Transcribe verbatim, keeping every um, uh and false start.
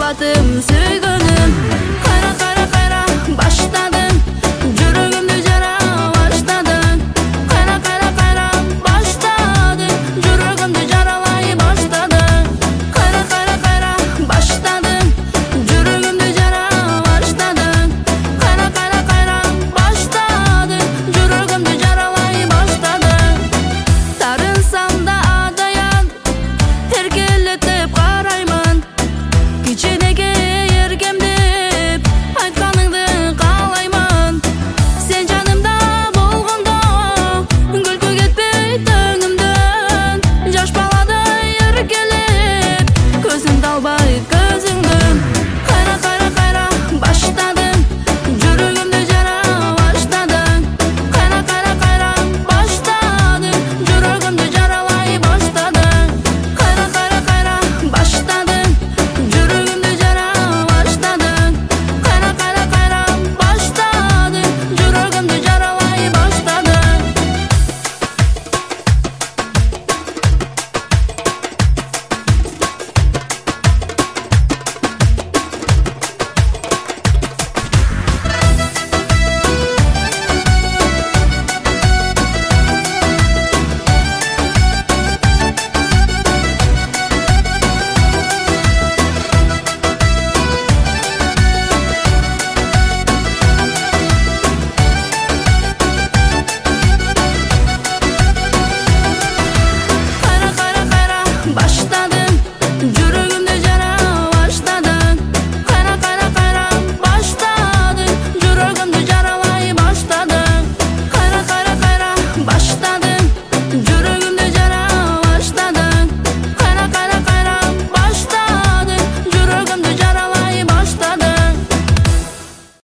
бақытым, сүйгөнүм. Кайра, кайра, кайра баштадың, жүрөгүмдү жара баштадың. Кайра, кайра, кайра баштадың, жүрөгүмдү жаралай баштадың. Кайра, кайра, кайра баштадың, жүрөгүмдү жара баштадың. Кайра, кайра, кайра баштадың, жүрөгүмдү жаралай баштадың. Тарынсам да адаян, эркелетип караймын. Кичинеге эргем деп айтканыңды каалаймын. Сен жанымда болгондо күлкү кетпей төңүмдөн. Жаш баладай эркелеп көзүмдү албай